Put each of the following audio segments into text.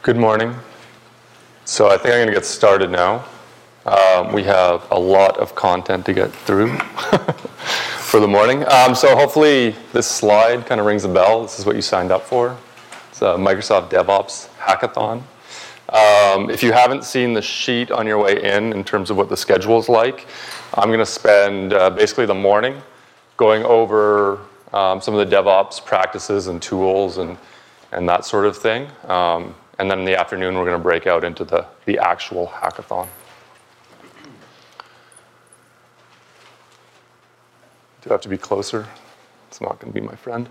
Good morning. So I think I'm going to get started now. We have a lot of content to get through for the morning. So hopefully this slide kind of rings a bell. This is what you signed up for. It's a Microsoft DevOps Hackathon. If you haven't seen the sheet on your way in terms of what the schedule is like, I'm going to spend basically the morning going over some of the DevOps practices and tools and that sort of thing. And then in the afternoon, we're going to break out into the actual hackathon. Do I have to be closer? It's not going to be my friend.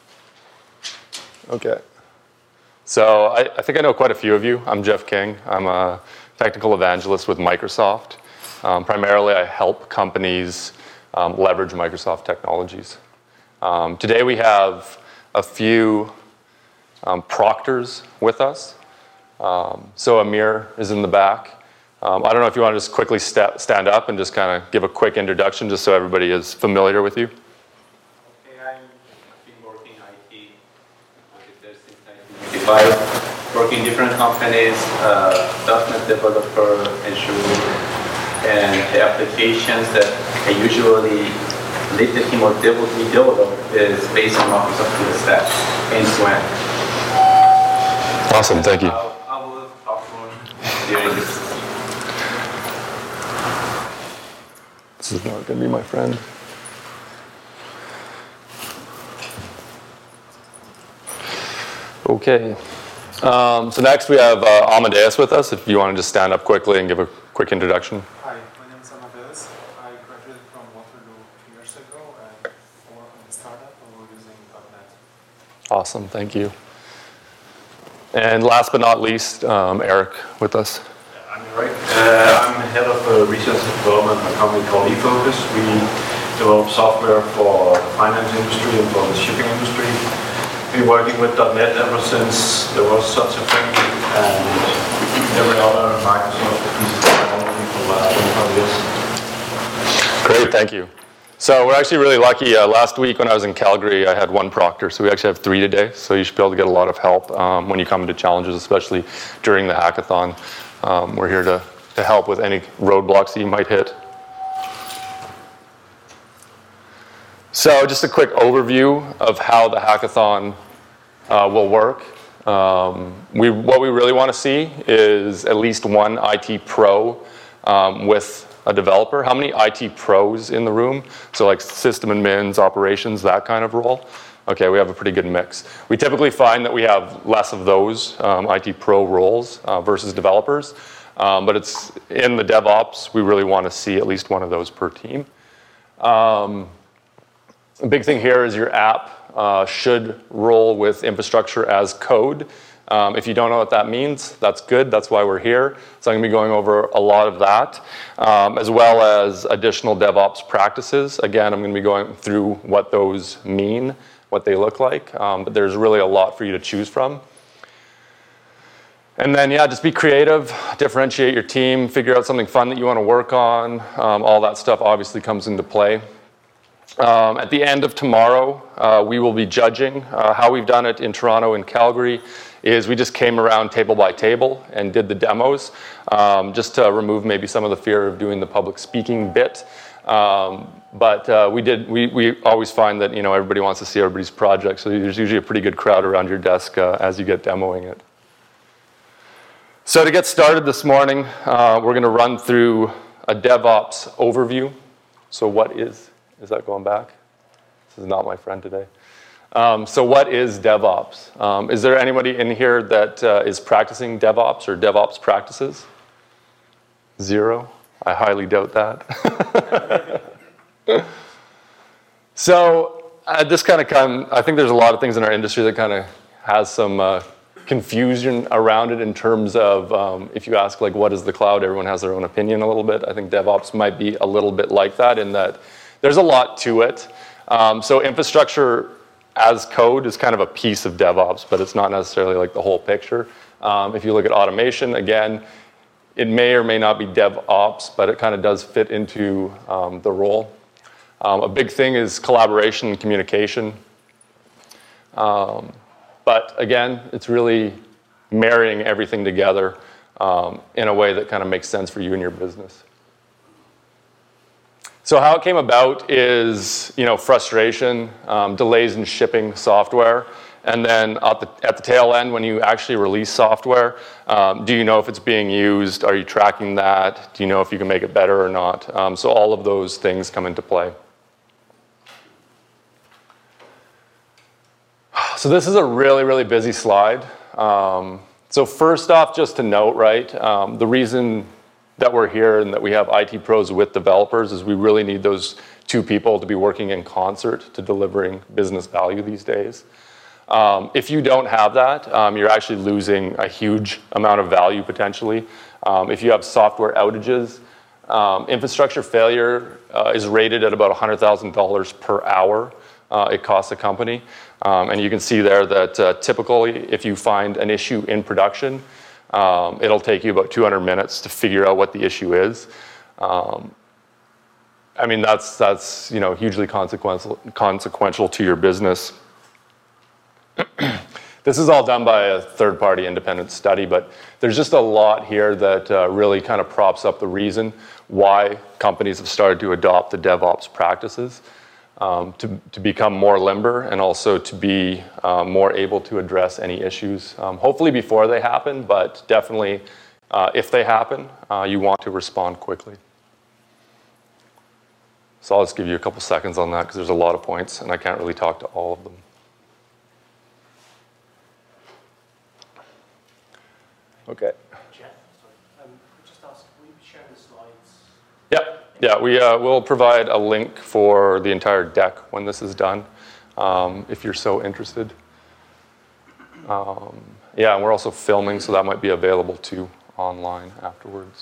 Okay. So I think I know quite a few of you. I'm Jeff King. I'm a technical evangelist with Microsoft. Primarily, I help companies leverage Microsoft technologies. Today, we have a few proctors with us. So Amir is in the back. I don't know if you want to just quickly stand up and just kind of give a quick introduction just so everybody is familiar with you. Okay, I've been working IT since 1995, working in different companies, .NET developer, Azure, and the applications that I usually lead the team or develop is based on Microsoft full stack, end-to-end. Awesome, thank you. I will talk more during this. This is not going to be my friend. Okay. So next we have Amadeus with us, if you want to just stand up quickly and give a quick introduction. Hi, my name is Amadeus. I graduated from Waterloo 2 years ago and work on a startup and we're using .NET. Awesome, thank you. And last but not least, Eric with us. I'm Eric. I'm head of research and development at a company called eFocus. We develop software for the finance industry and for the shipping industry. We've been working with .NET ever since there was such a thing, and every other Microsoft piece of technology for the last 25 years. Great, thank you. So we're actually really lucky. Last week when I was in Calgary, I had one proctor, so we actually have 3 today. So you should be able to get a lot of help when you come into challenges, especially during the hackathon. We're here to help with any roadblocks that you might hit. So just a quick overview of how the hackathon will work. What we really want to see is at least one IT pro with a developer. How many IT pros in the room? So like system admins, operations, that kind of role. Okay, we have a pretty good mix. We typically find that we have less of those IT pro roles versus developers. But it's in the DevOps, we really want to see at least one of those per team. A big thing here is your app should roll with infrastructure as code. If you don't know what that means, that's good. That's why we're here. So I'm going to be going over a lot of that, as well as additional DevOps practices. Again, I'm going to be going through what those mean, what they look like. But there's really a lot for you to choose from. And then, yeah, just be creative, differentiate your team, figure out something fun that you want to work on. All that stuff obviously comes into play. At the end of tomorrow, we will be judging. How we've done it in Toronto and Calgary is we just came around table by table and did the demos, just to remove maybe some of the fear of doing the public speaking bit. But we always find that everybody wants to see everybody's project, so there's usually a pretty good crowd around your desk as you get demoing it. So to get started this morning, we're going to run through a DevOps overview. So what is that going back? This is not my friend today. So what is DevOps? Is there anybody in here that is practicing DevOps or DevOps practices? 0? I highly doubt that. So this kind of I think there's a lot of things in our industry that kind of has some confusion around it in terms of if you ask like what is the cloud, everyone has their own opinion a little bit. I think DevOps might be a little bit like that in that there's a lot to it. So infrastructure as code is kind of a piece of DevOps, but it's not necessarily like the whole picture. If you look at automation, again, it may or may not be DevOps, but it kind of does fit into the role. A big thing is collaboration and communication. But again, it's really marrying everything together in a way that kind of makes sense for you and your business. So how it came about is, frustration, delays in shipping software, and then at the tail end, when you actually release software, do you know if it's being used? Are you tracking that? Do you know if you can make it better or not? So all of those things come into play. So this is a really, really busy slide. So first off, just to note, right, the reason that we're here and that we have IT pros with developers is we really need those two people to be working in concert to delivering business value these days. If you don't have that, you're actually losing a huge amount of value potentially. If you have software outages, infrastructure failure is rated at about $100,000 per hour it costs a company. And you can see there that typically if you find an issue in production, it'll take you about 200 minutes to figure out what the issue is. I mean, that's hugely consequential to your business. This is all done by a third-party independent study, but there's just a lot here that really kind of props up the reason why companies have started to adopt the DevOps practices to become more limber and also to be more able to address any issues, hopefully before they happen, but definitely if they happen, you want to respond quickly. So I'll just give you a couple seconds on that because there's a lot of points and I can't really talk to all of them. Okay. Jeff, sorry. Just ask, will you share the slides? Yeah, we'll provide a link for the entire deck when this is done, if you're so interested. Yeah, and we're also filming, so that might be available too online afterwards.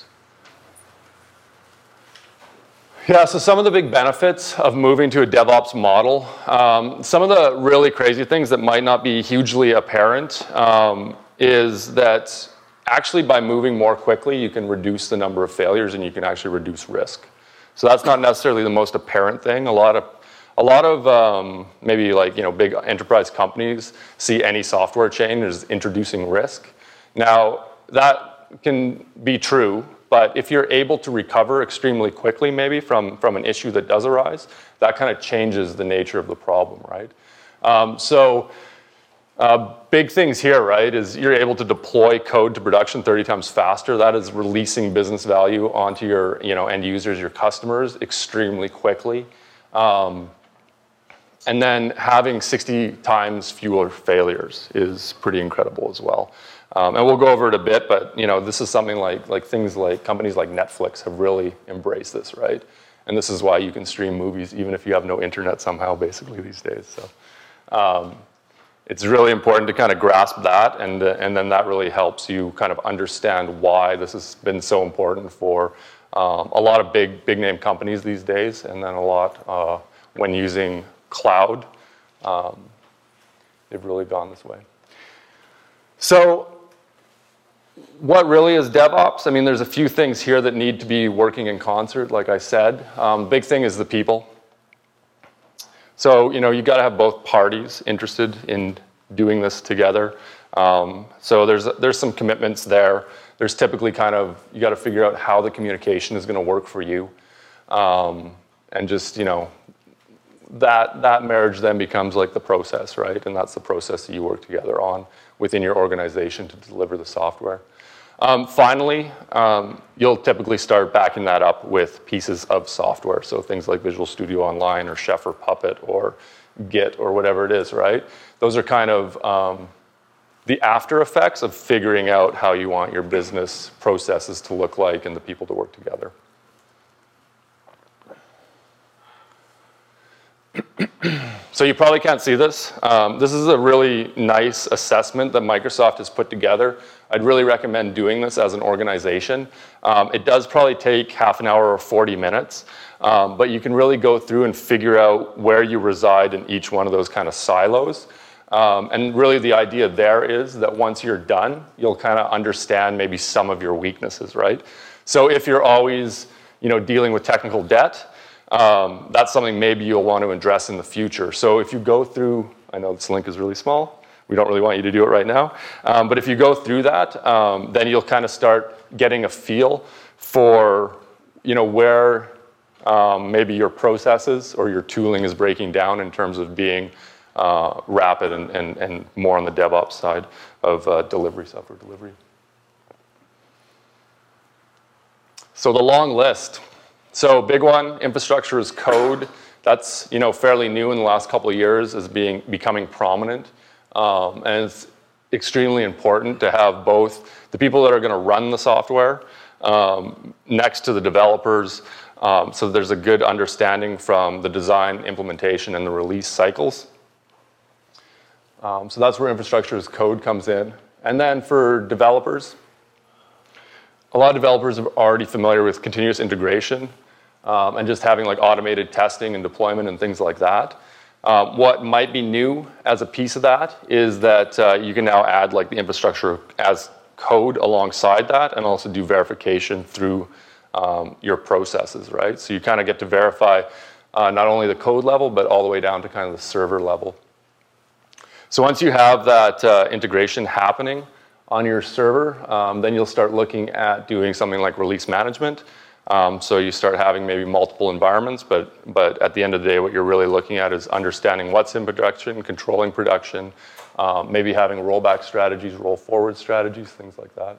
Yeah, so some of the big benefits of moving to a DevOps model, some of the really crazy things that might not be hugely apparent is that actually by moving more quickly, you can reduce the number of failures and you can actually reduce risk. So that's not necessarily the most apparent thing. A lot of maybe big enterprise companies see any software change as introducing risk. Now that can be true, but if you're able to recover extremely quickly maybe from an issue that does arise, that kind of changes the nature of the problem, right? Big things here, right, is you're able to deploy code to production 30 times faster. That is releasing business value onto your end users, your customers, extremely quickly. And then having 60 times fewer failures is pretty incredible as well. And we'll go over it a bit, but this is something like things like companies like Netflix have really embraced this, right? And this is why you can stream movies even if you have no internet somehow, basically these days. So. It's really important to kind of grasp that, and then that really helps you kind of understand why this has been so important for a lot of big name companies these days, and then a lot when using cloud. They've really gone this way. So what really is DevOps? I mean, there's a few things here that need to be working in concert, like I said. Big thing is the people. So, you got to have both parties interested in doing this together. So there's some commitments there. There's typically you got to figure out how the communication is going to work for you. And just, that marriage then becomes like the process, right? And that's the process that you work together on within your organization to deliver the software. Finally, you'll typically start backing that up with pieces of software. So things like Visual Studio Online or Chef or Puppet or Git or whatever it is, right? Those are kind of the after effects of figuring out how you want your business processes to look like and the people to work together. So you probably can't see this. This is a really nice assessment that Microsoft has put together. I'd really recommend doing this as an organization. It does probably take half an hour or 40 minutes, but you can really go through and figure out where you reside in each one of those kind of silos. And really the idea there is that once you're done, you'll kind of understand maybe some of your weaknesses, right? So if you're always dealing with technical debt, that's something maybe you'll want to address in the future. So if you go through, I know this link is really small, we don't really want you to do it right now. But if you go through that, then you'll kind of start getting a feel for, where maybe your processes or your tooling is breaking down in terms of being rapid and more on the DevOps side of software delivery. So the long list. So big one, infrastructure as code. That's fairly new in the last couple of years as becoming prominent. And it's extremely important to have both the people that are going to run the software next to the developers, so there's a good understanding from the design, implementation, and the release cycles. So that's where infrastructure as code comes in. And then for developers, a lot of developers are already familiar with continuous integration and just having like automated testing and deployment and things like that. What might be new as a piece of that is that you can now add like the infrastructure as code alongside that and also do verification through your processes, right? So you kind of get to verify not only the code level, but all the way down to kind of the server level. So once you have that integration happening on your server, then you'll start looking at doing something like release management. So you start having maybe multiple environments, but at the end of the day, what you're really looking at is understanding what's in production, controlling production, maybe having rollback strategies, roll forward strategies, things like that.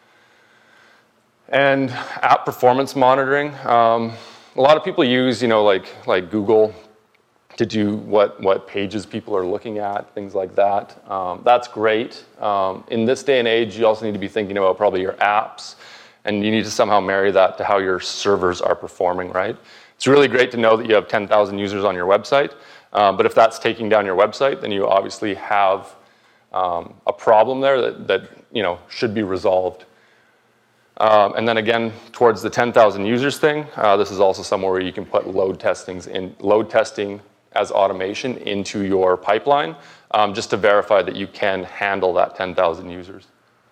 And app performance monitoring. A lot of people use, like Google to do what pages people are looking at, things like that. That's great. In this day and age, you also need to be thinking about probably your apps, and you need to somehow marry that to how your servers are performing, right? It's really great to know that you have 10,000 users on your website, but if that's taking down your website, then you obviously have a problem there that should be resolved. And then again, towards the 10,000 users thing, this is also somewhere where you can put load testing as automation into your pipeline, just to verify that you can handle that 10,000 users.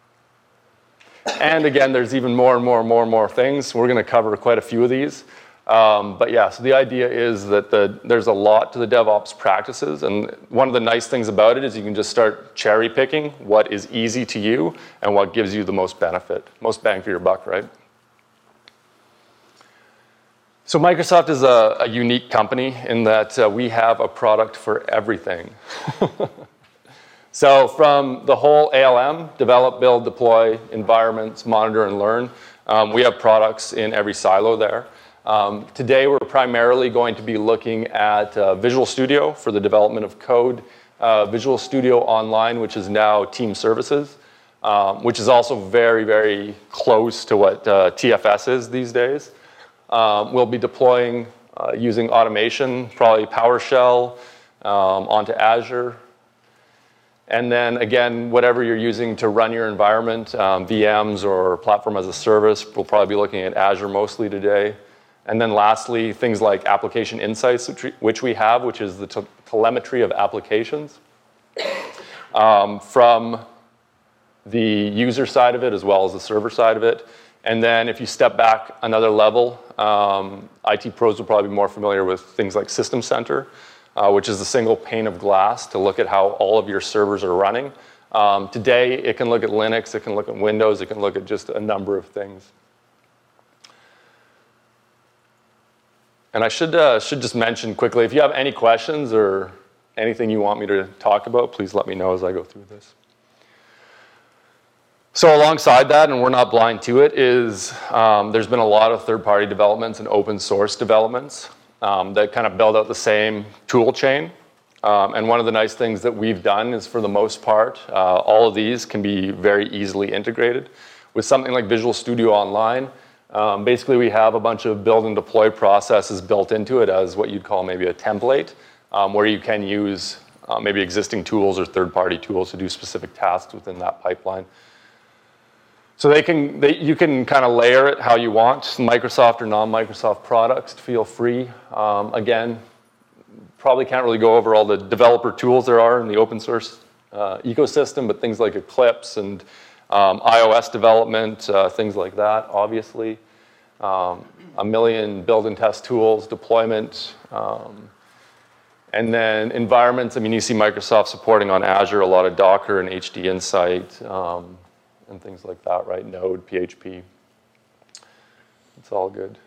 And again, there's even more and more things. We're going to cover quite a few of these. But yeah, so the idea is that there's a lot to the DevOps practices, and one of the nice things about it is you can just start cherry picking what is easy to you and what gives you the most benefit, most bang for your buck, right? So Microsoft is a unique company in that we have a product for everything. So from the whole ALM, develop, build, deploy, environments, monitor, and learn, we have products in every silo there. Today, we're primarily going to be looking at Visual Studio for the development of code, Visual Studio Online, which is now Team Services, which is also very, very close to what TFS is these days. We'll be deploying using automation, probably PowerShell, onto Azure. And then again, whatever you're using to run your environment, VMs or platform as a service, we'll probably be looking at Azure mostly today. And then lastly, things like application insights, which we have, which is the telemetry of applications from the user side of it as well as the server side of it. And then if you step back another level, IT pros will probably be more familiar with things like System Center, which is the single pane of glass to look at how all of your servers are running. Today, it can look at Linux, it can look at Windows, it can look at just a number of things. And I should just mention quickly, if you have any questions or anything you want me to talk about, please let me know as I go through this. So alongside that, and we're not blind to it, is there's been a lot of third-party developments and open source developments that kind of build out the same tool chain. And one of the nice things that we've done is, for the most part, all of these can be very easily integrated. With something like Visual Studio Online, basically we have a bunch of build and deploy processes built into it as what you'd call maybe a template, where you can use maybe existing tools or third-party tools to do specific tasks within that pipeline. So you can kind of layer it how you want, Microsoft or non-Microsoft products, feel free. Again, probably can't really go over all the developer tools there are in the open source ecosystem, but things like Eclipse and iOS development, things like that, obviously. A million build and test tools, deployment, And then environments, I mean, you see Microsoft supporting on Azure a lot of Docker and HD Insight and things like that, right? Node, PHP. It's all good.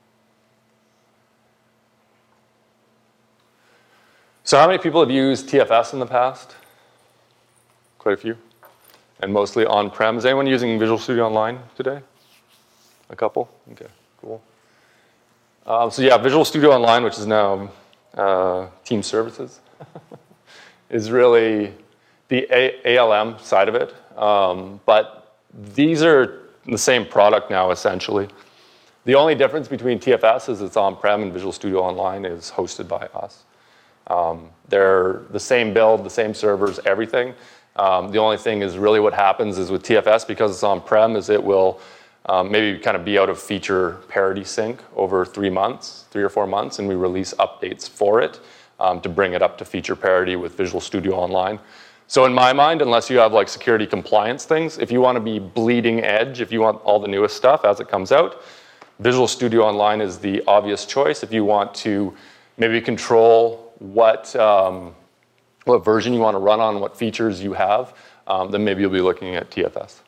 So how many people have used TFS in the past? Quite a few. And mostly on-prem. Is anyone using Visual Studio Online today? A couple? Okay, cool. So yeah, Visual Studio Online, which is now Team Services, is really the ALM side of it. But these are the same product now, essentially. The only difference between TFS is it's on-prem and Visual Studio Online is hosted by us. They're the same build, the same servers, everything. The only thing is really what happens is with TFS, because it's on-prem, is it will maybe kind of be out of feature parity sync over 3 or 4 months, and we release updates for it to bring it up to feature parity with Visual Studio Online. So in my mind, unless you have like security compliance things, if you want to be bleeding edge, if you want all the newest stuff as it comes out, Visual Studio Online is the obvious choice. If you want to maybe control what version you want to run on, what features you have, then maybe you'll be looking at TFS.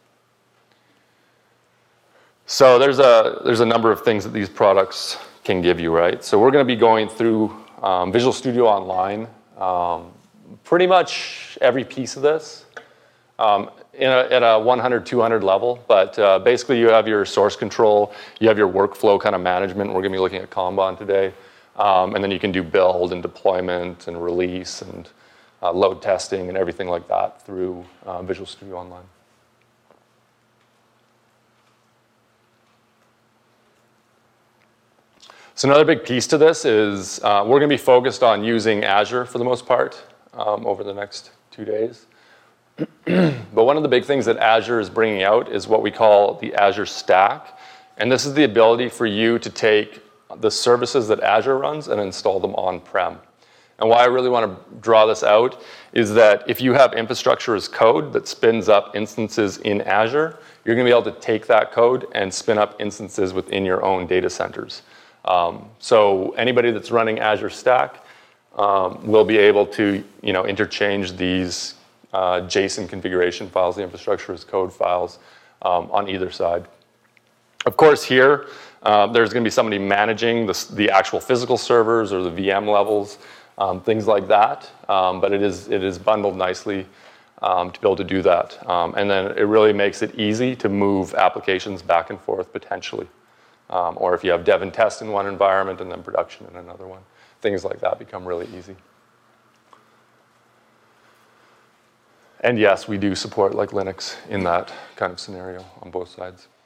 So there's a number of things that these products can give you, right? So we're going to be going through Visual Studio Online, pretty much every piece of this at a 100, 200 level. But basically you have your source control, you have your workflow kind of management. We're going to be looking at Kanban today. And then you can do build and deployment and release and load testing and everything like that through Visual Studio Online. So another big piece to this is we're going to be focused on using Azure for the most part over the next 2 days. But one of the big things that Azure is bringing out is what we call the Azure Stack. And this is the ability for you to take the services that Azure runs and install them on-prem. And why I really want to draw this out is that if you have infrastructure as code that spins up instances in Azure, you're going to be able to take that code and spin up instances within your own data centers. So anybody that's running Azure Stack will be able to, interchange these JSON configuration files, the infrastructure as code files, on either side. Of course, here there's going to be somebody managing the actual physical servers or the VM levels, things like that. But it is bundled nicely to be able to do that. And then it really makes it easy to move applications back and forth potentially. Or if you have dev and test in one environment and then production in another one, things like that become really easy. And yes, we do support like Linux in that kind of scenario on both sides.